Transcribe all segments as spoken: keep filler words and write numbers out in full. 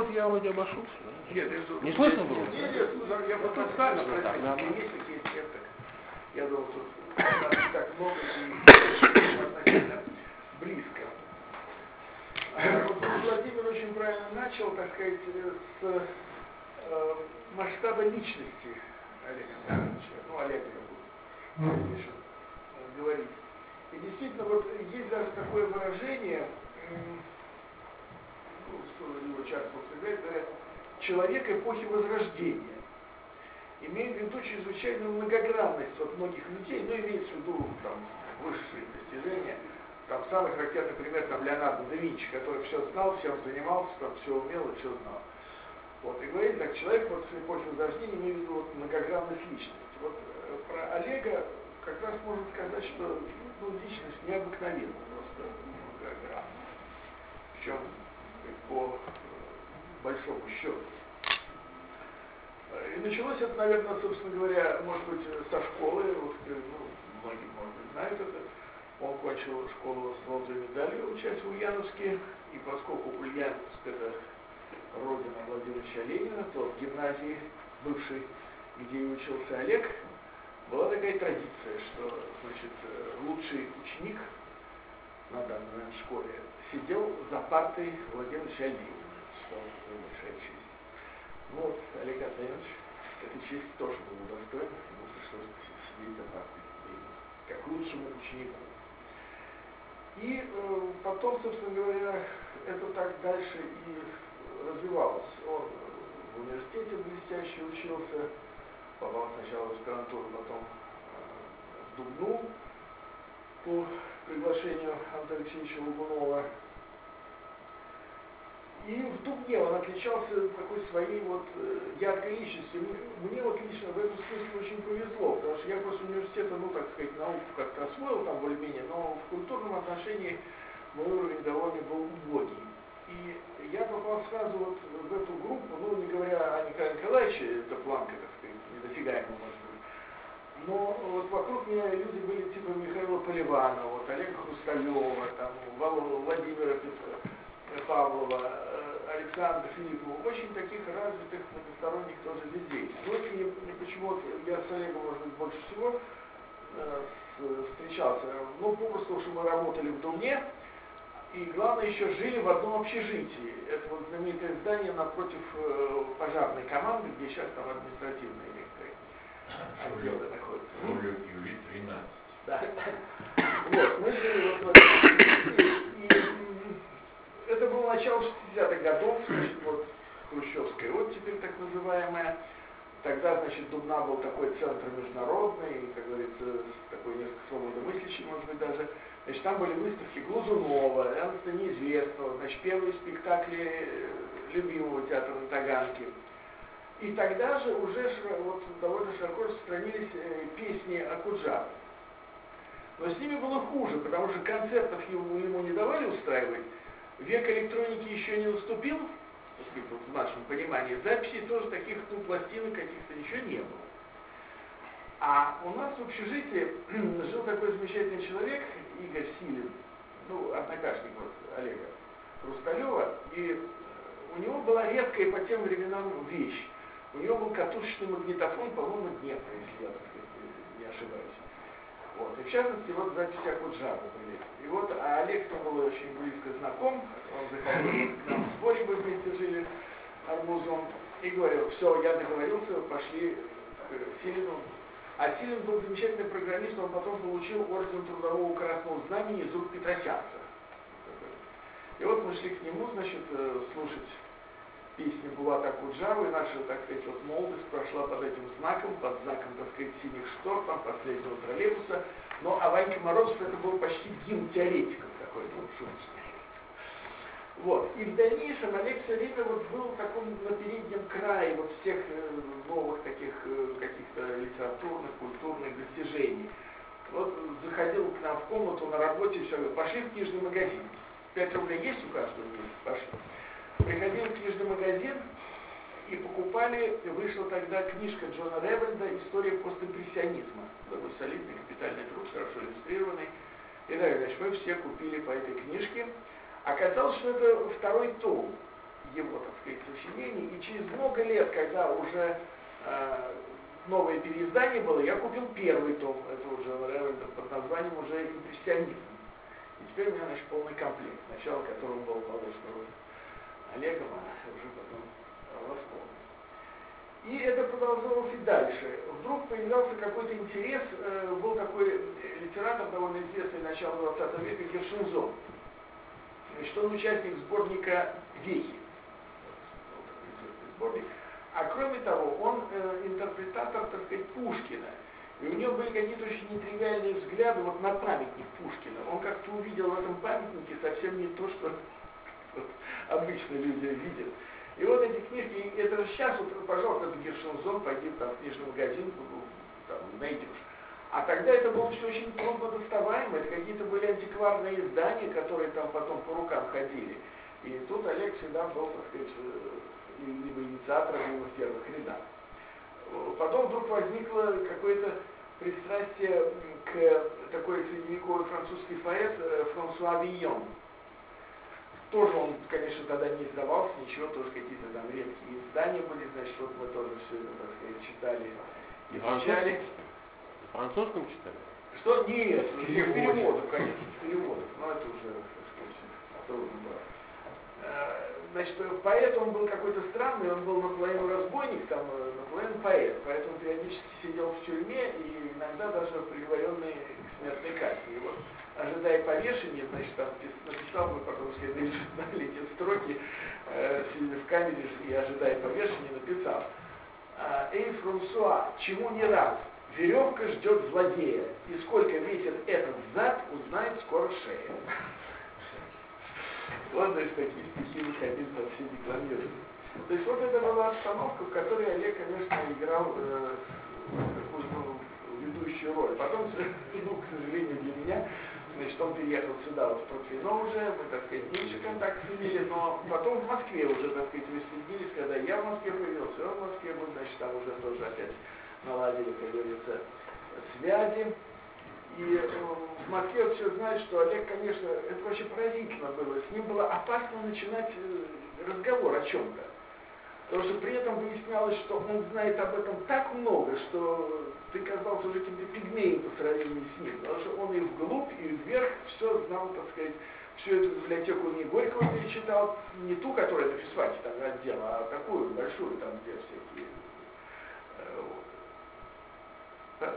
вот я вроде обошелся. Да? Нет, я что... Не слышно было? Нет, нет, я просто специально спросил. Да, Если есть нет, так. Я думал, тут нас так много и относительно близко. Вот Владимир очень правильно начал, так сказать, с э, масштаба личности Олега Андреевича. Ну, Олега я буду дальше говорить. И действительно, вот есть даже такое выражение, ну, его часто употребляют, говорят, человек эпохи Возрождения. Имеет в виду чрезвычайную многогранность вот многих людей, но имеется в виду там высшие достижения. Там самый характерный пример там Леонардо да Винчи, который все знал, всем занимался, там все умел и все знал. Вот, и говорит так, человек вот в эпохе Возрождения имеет в виду вот, многогранность личности. Вот э, про Олега как раз можно сказать, что ну, личность необыкновенная, просто многогранная. Причем по большому счету. И началось это, наверное, собственно говоря, может быть, со школы, вот, ну, многие, может быть, знают это. Он кончил школу с золотой медалью, учась в Ульяновске, и поскольку Ульяновск это родина Владимира Ильича Ленина, то в гимназии бывшей, где и учился Олег, была такая традиция, что, значит, лучший ученик на данной, наверное, школе сидел за партой Владимира Ильича Ленина, что большая честь. Вот, Олег Андреевич этой чести тоже был удостоен, ему пришлось сидеть за партой Ленина, как лучшему ученику. И э, потом, собственно говоря, это так дальше и развивалось. Он в университете блестяще учился, попал сначала в аспирантуру, потом э, в Дубну по приглашению Антона Алексеевича Логунова. И в Дубне он отличался такой своей вот э, яркой личностью. Мне, мне вот лично в этом смысле очень повезло, потому что я после университета, ну, так сказать, науку как-то освоил там более-менее, но в культурном отношении мой уровень довольно был убогий. И я попал сразу вот в эту группу, ну, не говоря о Николае Николаевиче, это планка, так сказать, недосягаемая, может быть. Но вот вокруг меня люди были типа Михаила Поливанова, вот, Олега Хрусталева, там, Владимира Петрова, Павлова, Александра Филиппова, очень таких развитых многосторонних тоже людей. Ну и почему-то я с Олегом, может быть, больше всего э, с, встречался, ну, попросту, что мы работали в Дубне, и главное еще жили в одном общежитии. Это вот знаменитое здание напротив э, пожарной команды, где сейчас там административные некоторые отделы находятся. Юли тринадцать. Да. Вот, мы жили вот в этом общежитии, и это было начало шестидесятых годов, значит, вот хрущевская оттепель так называемая. Тогда, значит, Дубна был такой центр международный, как говорится, такой несколько свободомыслящий, может быть, даже. Значит, там были выставки Глазунова, Эрнста Неизвестного, значит, первые спектакли любимого театра на Таганке. И тогда же уже вот, довольно широко распространились э, песни Акуджавы. Но с ними было хуже, потому что концертов ему, ему не давали устраивать, век электроники еще не наступил, так сказать, вот в нашем понимании, записей тоже таких, ну, пластинок каких-то ничего не было. А у нас в общежитии жил такой замечательный человек, Игорь Силин, ну, однокашник вот Олега Хрусталева, и у него была редкая по тем временам вещь. У него был катушечный магнитофон, по-моему, Днепр, если я, так сказать, не ошибаюсь. Вот. И в частности, вот записи Акуджавы были. И вот а Олег с ним был очень близко знаком, он заходил к нам в сборе, мы вместе жили арбузом, и говорил, все, я договорился, пошли к Силину. А Силин был замечательный программист, он потом получил орден Трудового Красного Знамени из рук Петросянца. И вот мы шли к нему, значит, слушать песни Булата Акуджавы, и наша, так сказать, вот молодость прошла под этим знаком, под знаком, так сказать, синих штор, там, последнего троллейбуса. Но а Ванька Морозов это был почти гимн теоретиков какой-то, вот шумский. Вот. И в дальнейшем Олег все время вот был в таком на переднем крае вот всех э, новых таких э, каких-то литературных, культурных достижений. Вот заходил к нам в комнату на работе, все, пошли в книжный магазин. Пять рублей есть у каждого? Есть, пошли. Приходил в книжный магазин и покупали, вышла тогда книжка Джона Ревельда «История постимпрессионизма». Такой солидный капитальный труд, хорошо иллюстрированный. И так, значит, мы все купили по этой книжке. Оказалось, что это второй том. его, так сказать, сочинений, и через много лет, когда уже э, новое переиздание было, я купил первый том этого Джона Ревельда под названием уже «Импрессионизм». И теперь у меня, значит, полный комплект, сначала которого был положено Олегом, а уже потом восполнен. И это продолжалось и дальше. Вдруг появлялся какой-то интерес, э, был такой литератор, довольно известный начала двадцатого века, Гершензон. Значит, он участник сборника «Вехи». Сборник. А кроме того, он э, интерпретатор, так сказать, Пушкина. И у него были какие-то очень нетривиальные взгляды вот на памятник Пушкина. Он как-то увидел в этом памятнике совсем не то, что вот, обычно люди видят. И вот эти книжки, это же сейчас, вот, пожалуйста, это Гершензон, пойди там в книжный магазин, там, найдешь. А тогда это было все очень трудно доставаемо, это какие-то были антикварные издания, которые там потом по рукам ходили. И тут Олег всегда был, так сказать, либо инициатором, либо в первых рядах. Потом вдруг возникло какое-то пристрастие к такой средневековый французский поэт Франсуа Вийон. Тоже он, конечно, тогда не издавался, ничего, тоже какие-то там редкие издания были, значит, вот мы тоже все это, так сказать, читали, изучали. На французском читали? Что? Нет, в переводах, конечно, в переводах, но это уже, так сказать, трудно было. Значит, поэт он был какой-то странный, он был наполовину разбойник, там, наполовину поэт, поэтому периодически сидел в тюрьме и иногда даже приговоренный к смертной казни. И вот, ожидая повешения, значит, там написал бы потом в следующем журнале эти строки, э, сидя в камере и ожидая повешения, написал: «Эй, Франсуа, чему не рад? Веревка ждет злодея, и сколько весит этот зад, узнает скоро шея». Вот, значит, такие стихи выходили, там все декламировали. То есть вот это была обстановка, в которой Олег, конечно, играл э, какую-то ведущую роль. Потом, ну, к сожалению для меня, значит, он переехал сюда, вот в Протвино уже, мы, так сказать, меньше контактов имели, но потом в Москве уже, так сказать, мы соединились, когда я в Москве появился, он в Москве был, значит, там уже тоже опять наладили, как говорится, связи. И э, в Москве вот все знают, что Олег, конечно, это вообще поразительно было. С ним было опасно начинать э, разговор о чем-то. Потому что при этом выяснялось, что он знает об этом так много, что ты казался уже каким-то пигмеем по сравнению с ним. Потому что он и вглубь, и вверх все знал, так сказать, всю эту библиотеку не Горького перечитал, не ту, которая на физфаке там отдела, а такую большую, там где всякие... Э, вот.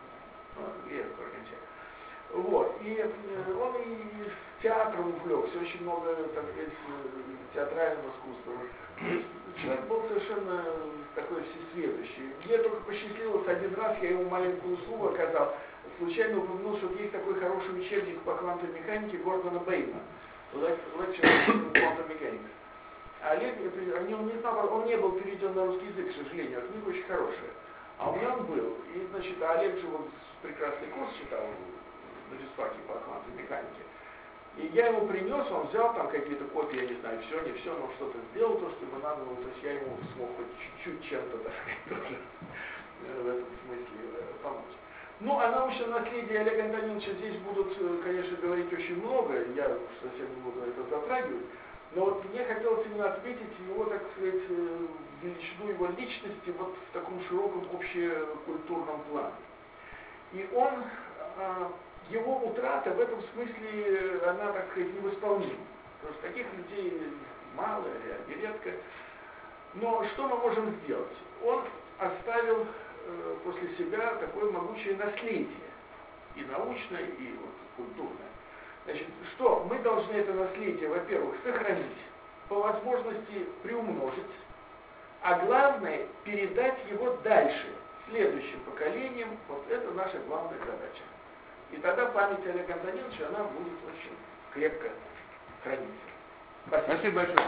Вот. И э, он и театром увлекся, очень много, так сказать, театрального искусства. Человек был совершенно такой всесведущий. Мне только посчастливилось один раз, я ему маленькую услугу оказал, случайно упомянул, что есть такой хороший учебник по квантовой механике Гордона Бейна, Lecture on Quantum Mechanics. А Олег, о нем не знал, он не был переведен на русский язык, к сожалению, а книга очень хорошая. А у меня он был. И, значит, Олег же вот прекрасный курс читал на физфаке по квантовой механике. И я ему принес, он взял там какие-то копии, я не знаю, все, не все, но что-то сделал, то, что ему надо было, то есть я ему смог хоть чуть-чуть чем-то, так сказать, тоже в этом смысле помочь. Ну, о научном наследии Олега Антониновича здесь будут, конечно, говорить очень много, я совсем не буду это затрагивать, но вот мне хотелось именно отметить его, так сказать, величину его личности вот в таком широком общекультурном плане. И он, его утрата в этом смысле, она, так сказать, невосполнима. Потому что таких людей мало или редко. Но что мы можем сделать? Он оставил э, после себя такое могучее наследие, и научное, и вот, культурное. Значит, что? Мы должны это наследие, во-первых, сохранить, по возможности приумножить, а главное, передать его дальше, следующим поколениям. Вот это наша главная задача. И тогда память Олега Антониновича, она будет очень крепко храниться. Спасибо. Спасибо большое.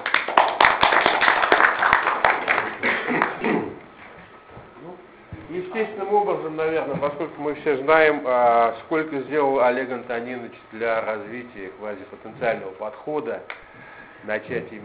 Естественным образом, наверное, поскольку мы все знаем, а, сколько сделал Олег Антонинович для развития квазипотенциального подхода, начать именно